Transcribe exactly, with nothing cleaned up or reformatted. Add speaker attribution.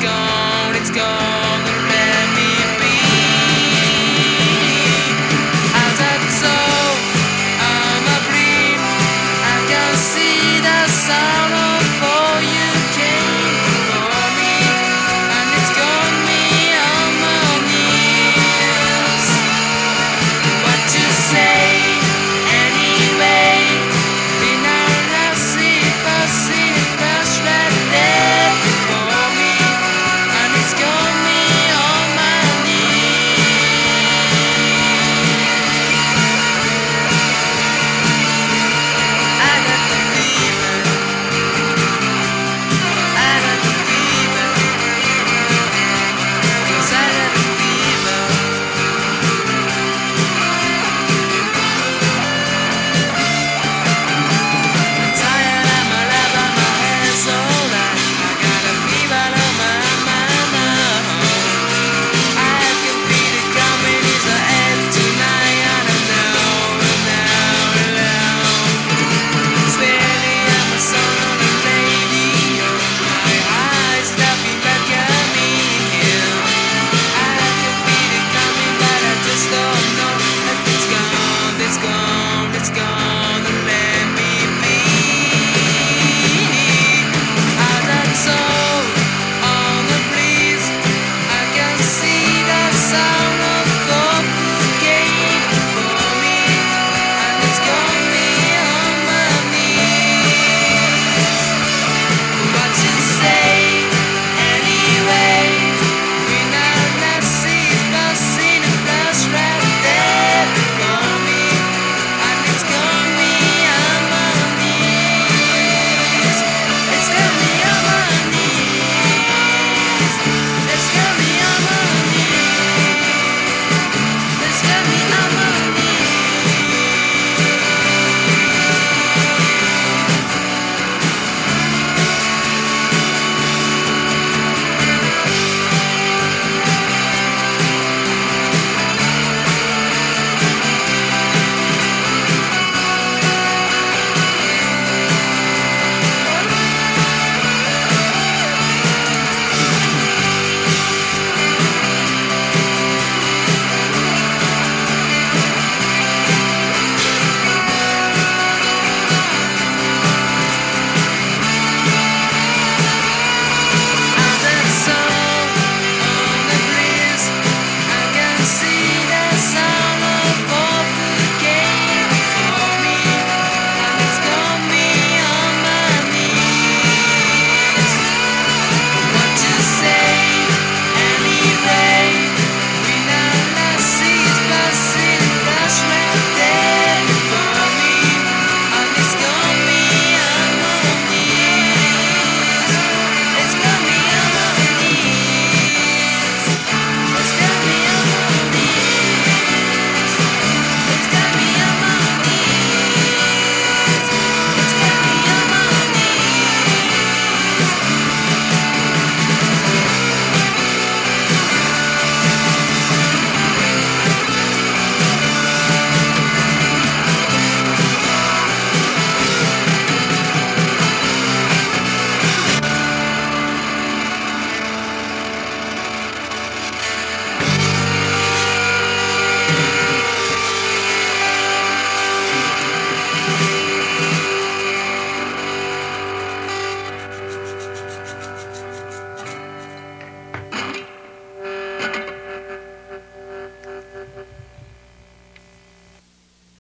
Speaker 1: gone, it's gone, let me be. As I soul, I'm a dream. I can see the sorrow for you came for me, and it's got me on my knees. What you say anyway? In our see, see, fresh red there for me, and it's got me on my knees. I got the fever, I got the fever, 'cause I got the fever. I'm tired, I'm alive, and my head's so light. I got a fever on my mind now. I can feel it coming, it's the end tonight, and I know, now, now. Steady, I'm a son of a lady. My eyes laughing back at me. I can feel it coming, but I just don't know if it's gone, it's gone, it's gone, let me be. I got soul on the breeze. I can see